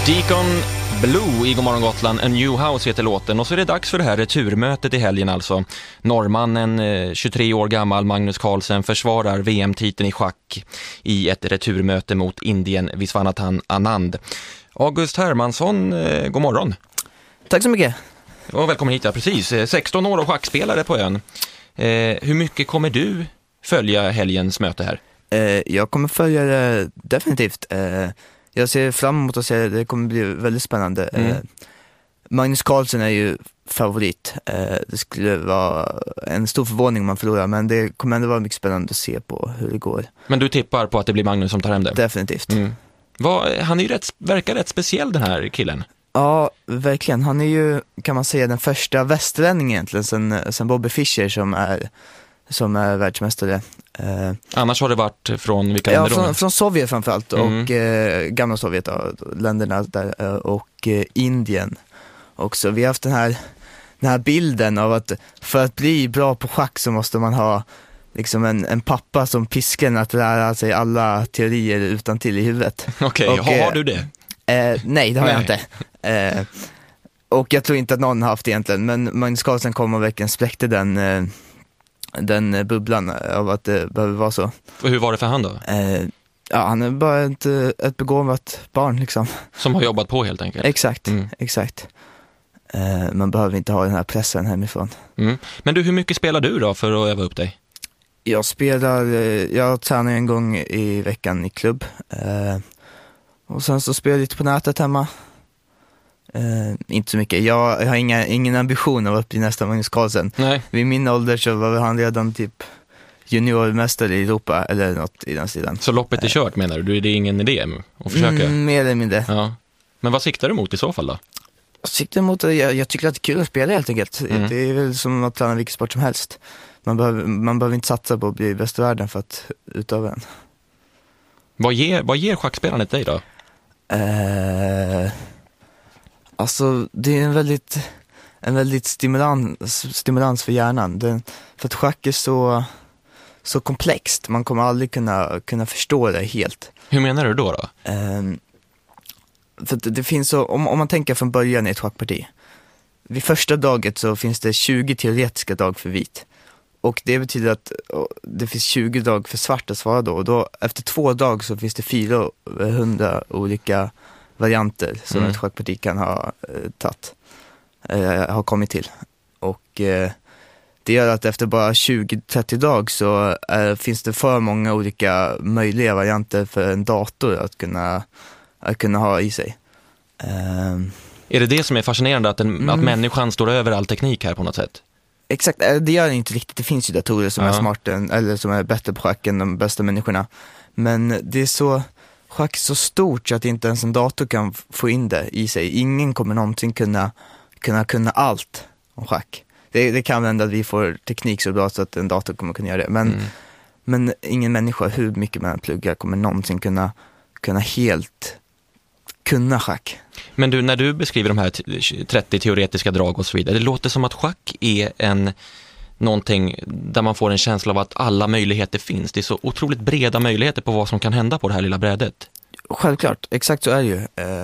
Deacon Blue i Godmorgon Gotland, A New House heter låten. Och så är det dags för det här returmötet i helgen alltså. Norrmannen, 23 år gammal, Magnus Carlsen försvarar VM-titeln i schack i ett returmöte mot Indien Viswanathan Anand. August Hermansson, god morgon. Tack så mycket. Och välkommen hit, ja, precis. 16 år och schackspelare på ön. Hur mycket kommer du följa helgens möte här? Jag kommer följa det definitivt. Jag ser fram emot att se det. Det kommer bli väldigt spännande. Magnus Carlsen är ju favorit. Det skulle vara en stor förvåning om man förlorar, men det kommer ändå vara mycket spännande att se på hur det går. Men du tippar på att det blir Magnus som tar hem det? Definitivt. Han är ju verkar rätt speciell, den här killen. Ja, verkligen. Han är ju, kan man säga, den första västerlänningen egentligen sen Bobby Fischer som är världsmästare. Annars har det varit från vilka länder då? Från Sovjet framförallt och gamla Sovjet, länderna där, och Indien också. Vi har haft den här bilden av att för att bli bra på schack så måste man ha liksom en pappa som piskar att lära sig alla teorier utan till i huvudet. Okej, har du det? Nej, det har jag inte. Och jag tror inte att någon har haft det egentligen, men Magnus Carlsen kom och verkligen spräckte den bubblan av att det behöver vara så. Och hur var det för han då? Han är bara ett begåvat barn liksom. Som har jobbat på helt enkelt. Exakt. Man behöver inte ha den här pressen hemifrån. Men du, hur mycket spelar du då för att öva upp dig? Jag tränar en gång i veckan i klubb. Och sen så spelar jag lite på nätet hemma. Inte så mycket. Jag har ingen ambition av att bli nästa Magnus Carlsen. Nej. Vid min ålder så var han redan typ juniormästare i Europa eller något i den sidan. Så loppet är kört, menar du? Det är ingen idé att försöka? Mer eller mindre. Ja. Men vad siktar du mot i så fall då? Jag siktar mot jag tycker att det är kul att spela helt enkelt. Det är väl som att träna vilken sport som helst. Man behöver inte satsa på att bli bäst i världen för att utöva den. Vad ger schackspelandet dig då? Alltså det är en väldigt stimulans för hjärnan. För att schack är så komplext. Man kommer aldrig kunna förstå det helt. Hur menar du då? För att det finns så, om man tänker från början i ett schackparti. Vid första daget så finns det 20 teoretiska drag för vit. Och det betyder att det finns 20 drag för svart att svara då. Och då efter 2 dagar så finns det 400 olika varianter som ett schackparti kan ha kommit till. Och det gör att efter bara 20-30 dagar så finns det för många olika möjliga varianter för en dator att kunna ha i sig. Är det som är fascinerande, att människan står över all teknik här på något sätt? Exakt, det gör det inte riktigt. Det finns ju datorer som är smarta eller som är bättre på schack än de bästa människorna. Men det är så... Schack är så stort så att inte ens en dator kan få in det i sig. Ingen kommer någonsin kunna allt om schack. Det kan hända att vi får teknik så bra så att en dator kommer kunna göra det. Men ingen människa, hur mycket man pluggar, kommer någonsin kunna helt kunna schack. Men du, när du beskriver de här 30 teoretiska drag och så vidare, det låter som att schack är någonting där man får en känsla av att alla möjligheter finns. Det är så otroligt breda möjligheter på vad som kan hända på det här lilla brädet. Självklart, exakt så är det ju.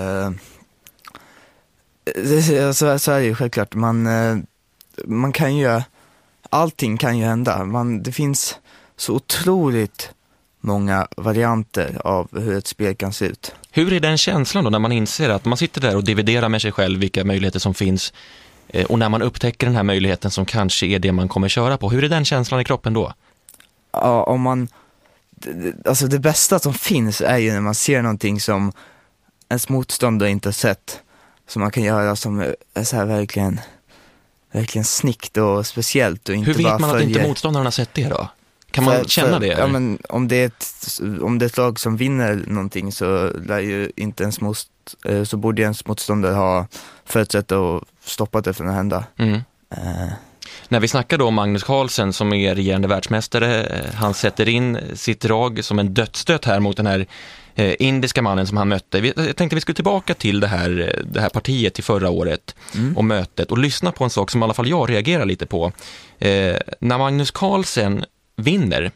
Så är det ju självklart. Man kan ju, allting kan ju hända. Det finns så otroligt många varianter av hur ett spel kan se ut. Hur är den känslan då när man inser att man sitter där och dividerar med sig själv vilka möjligheter som finns, och när man upptäcker den här möjligheten som kanske är det man kommer köra på? Hur är den känslan i kroppen då? Ja, alltså det bästa som finns är ju när man ser någonting som ens motståndare inte har sett, som man kan göra som är så här verkligen snyggt och speciellt och inte. Hur vet bara man att inte motståndaren har sett det då? Kan man känna det? Ja, men om det är ett lag som vinner någonting så lär ju inte ens så borde ens motståndare ha förutsett och stoppat det från att hända. När vi snackar då om Magnus Carlsen som är regerande världsmästare, han sätter in sitt drag som en dödsstöt här mot den här indiska mannen som han mötte. Jag tänkte vi skulle tillbaka till det här partiet till förra året och mötet och lyssna på en sak som i alla fall jag reagerar lite på. När Magnus Carlsen vinner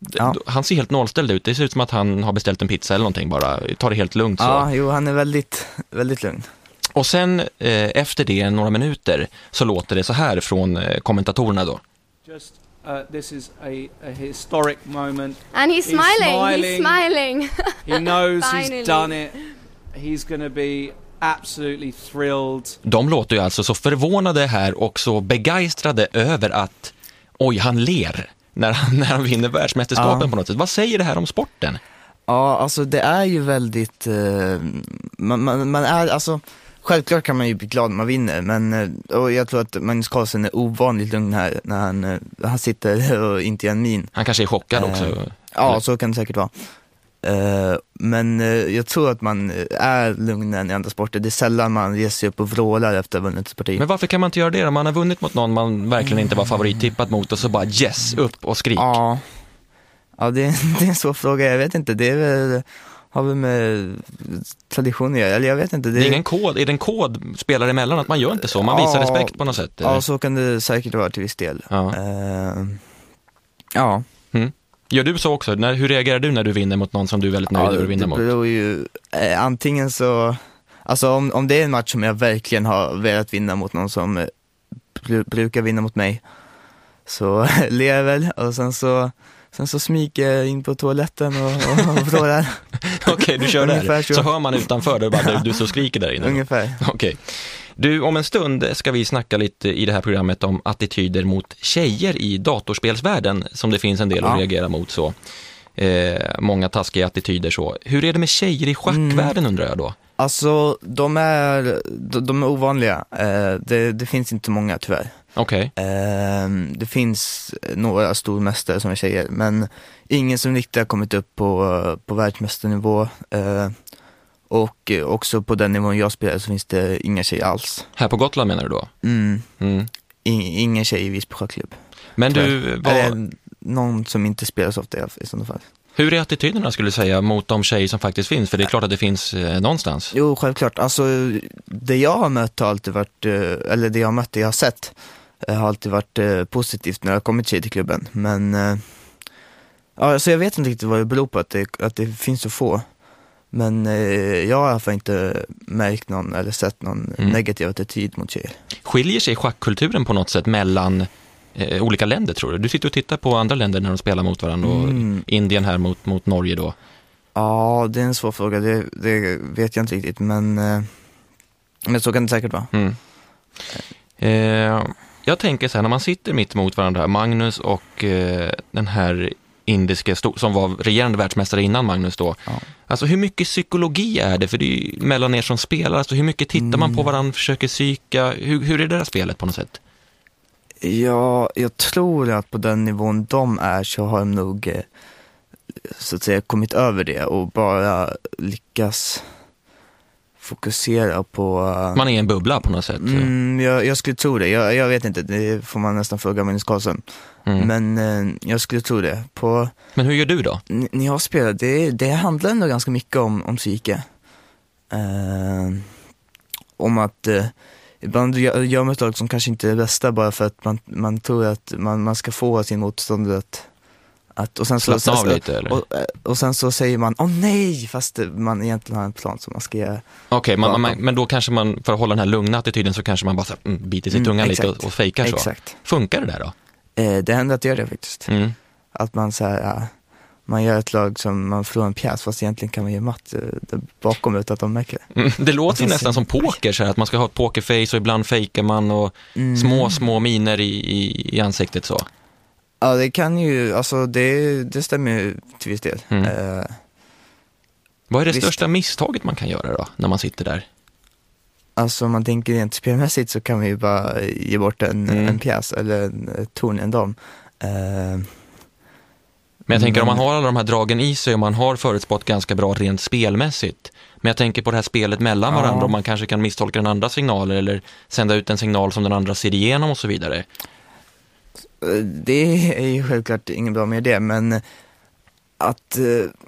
Han ser helt nollställd ut. Det ser ut som att han har beställt en pizza eller någonting bara. Tar det helt lugnt så. Ja, jo, han är väldigt, väldigt lugn. Och sen efter det, några minuter, så låter det så här från kommentatorerna då. Just, this is a historic moment. And he's smiling. He knows he's done it. He's going to be absolutely thrilled. De låter ju alltså så förvånade här och så begeistrade över att han ler när han vinner världsmästerskapen på något sätt. Vad säger det här om sporten? Ja, alltså det är ju väldigt man är, alltså självklart kan man ju bli glad när man vinner, men och jag tror att Magnus Carlsen är ovanligt lugn här när han sitter och inte gör en min. Han kanske är chockad också. Ja, så kan det säkert vara. Men jag tror att man är lugnare i andra sporter. Det är sällan man reser sig upp och vrålar efter vunnit ett parti. Men varför kan man inte göra det då? Man har vunnit mot någon man verkligen inte var favorittippad mot och så bara upp och skrik. Ja, det är en svår fråga. Jag vet inte, det är väl, har vi med traditioner, eller jag vet inte. Det är ingen kod, är det en kod spelare emellan att man gör inte så? Man visar respekt på något sätt? Ja, så kan det säkert vara till viss del. Ja. Gör du så också? Hur reagerar du när du vinner mot någon som du är väldigt nöjd över att vinna mot? Det beror ju, antingen så, alltså om det är en match som jag verkligen har velat vinna mot någon som brukar vinna mot mig, så ler jag väl, och sen så smyger jag in på toaletten och vrålar. Okej, du kör där. Så hör man utanför det bara du så skriker där inne. Ungefär. Okej. Du, om en stund ska vi snacka lite i det här programmet om attityder mot tjejer i datorspelsvärlden, som det finns en del att reagera mot så. Många taskiga attityder så. Hur är det med tjejer i schackvärlden undrar jag då? Alltså, de är ovanliga. Det finns inte många tyvärr. Okej. Det finns några stormästare som är tjejer, men ingen som riktigt har kommit upp på världsmästarnivå. Och också på den nivån jag spelar så finns det inga tjejer alls. Här på Gotland menar du då? Ingen tjej i Visby schackklubb. Men du eller någon som inte spelar så ofta i sådana fall. Hur är attityderna skulle du säga mot de tjejer som faktiskt finns? För det är klart att det finns någonstans. Jo, självklart. Alltså det jag har mött har alltid varit, eller det jag har sett har alltid varit positivt när jag har kommit tjejer till klubben. Men alltså jag vet inte riktigt vad det beror på att det finns så få. Men jag har i alla fall inte märkt någon eller sett någon negativ attityd mot tjejer. Skiljer sig schackkulturen på något sätt mellan olika länder tror du? Du sitter och tittar på andra länder när de spelar mot varandra och Indien här mot Norge då. Ja, det är en svår fråga. Det vet jag inte riktigt, men så kan det säkert vara. Jag tänker så här, när man sitter mitt emot varandra, Magnus och den här indiska som var regerande världsmästare innan Magnus då. Ja. Alltså hur mycket psykologi är det? För det är ju mellan er som spelar. Alltså hur mycket tittar man på varandra, försöker psyka? Hur är det där spelet på något sätt? Ja, jag tror att på den nivån de är så har de nog så att säga kommit över det och bara lyckas fokusera på... Man är i en bubbla på något sätt. Jag skulle tro det. Jag vet inte, det får man nästan fråga Magnus Carlsen. Men jag skulle tro det. Men hur gör du då? När jag spelar, det handlar ändå ganska mycket om psyke. Om att ibland gör man ett lag som kanske inte är det bästa bara för att man tror att man ska få sin motståndare att och sen så slappna av lite, eller? Och sen så säger man nej, fast man egentligen har en plan som man ska göra. Okej, men då kanske man, för att hålla den här lugna attityden så kanske man bara biter sig tungan lite och fejkar så. Exakt. Funkar det där då? Det händer att göra det faktiskt. Att man så här, man gör ett lag som man förlorar en pjäs, fast egentligen kan man göra matt bakom utan att de märker det. Det låter ju nästan som poker så här, att man ska ha ett pokerface och ibland fejkar man och små miner i ansiktet så. Ja, det kan ju, alltså det stämmer ju till viss del. Vad är det största misstaget man kan göra då, när man sitter där? Alltså om man tänker rent spelmässigt så kan vi ju bara ge bort en pjäs eller en torn, en dam. Men jag tänker om man har alla de här dragen i sig och man har förutspått ganska bra rent spelmässigt. Men jag tänker på det här spelet mellan varandra och man kanske kan misstolka den andra signaler eller sända ut en signal som den andra ser igenom och så vidare. Det är ju självklart ingen bra med det, men att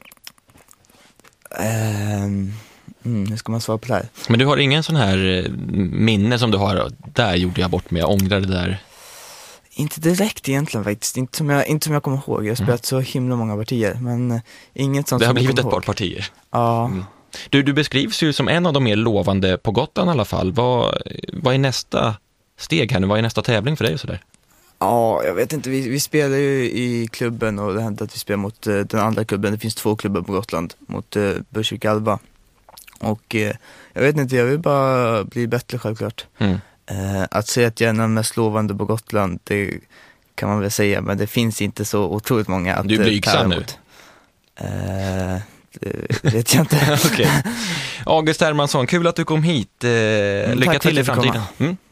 hur ska man svara på det här? Men du har ingen sån här minne som du har, där gjorde jag bort mig, jag ångrar det där. Inte direkt egentligen faktiskt, inte som jag kommer ihåg. Jag har spelat så himla många partier, men inget sånt. Det har som blivit jag ett kommer par ihåg. partier. Ja. Du beskrivs ju som en av de mer lovande på Gotland i alla fall. Vad är nästa steg här nu? Vad är nästa tävling för dig och sådär? Ja, jag vet inte. Vi spelar ju i klubben och det händer att vi spelar mot den andra klubben. Det finns 2 klubbar på Gotland mot Burgsvik Alba. Och jag vet inte, jag vill bara bli bättre självklart. Att säga att jag är den mest lovande på Gotland, det kan man väl säga, men det finns inte så otroligt många att du är blygsam nu? Det vet jag inte. Okay. August Hermansson, kul att du kom hit. Lycka till i framtiden.